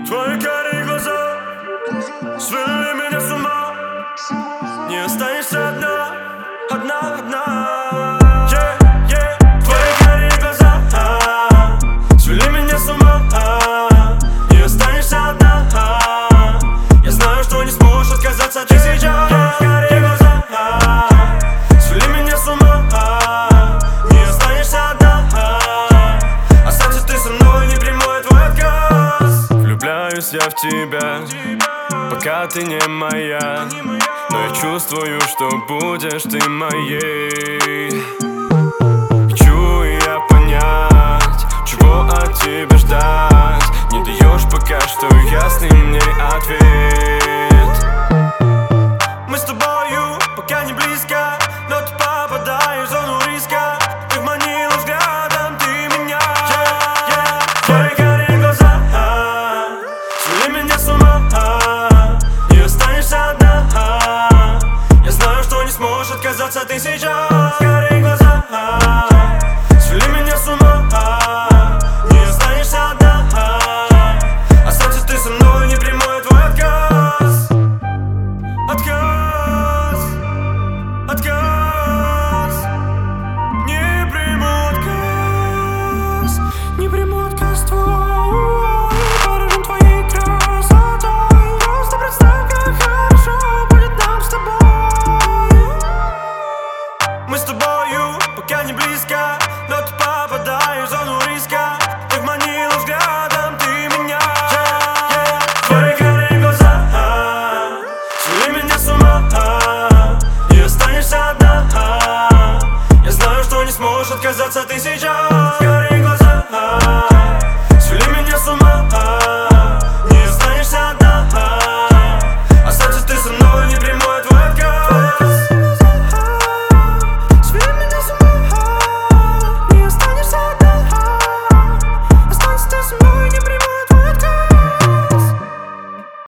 Твои карие глаза свели меня с ума. Не останешься одна, одна. Твои карие глаза свели меня с ума. Не останешься одна. Я знаю, что не сможешь отказаться ты сейчас. Карие глаза свели меня с ума. Не останешься одна. Останься ты со мной, не приму твой отказ. Влюбляюсь я в тебя, пока ты не моя, но я чувствую, что будешь ты моей. Хочу я понять, чего от тебя ждать. Не даешь пока что ясный мне ответ. Мы с тобою пока не близко, но ты попадаешь в зону риска. Ты манила взглядом, ты меня. Твои карие глаза свели меня с ума. Не останешься одна. Я знаю, что не сможешь отказаться ты сейчас.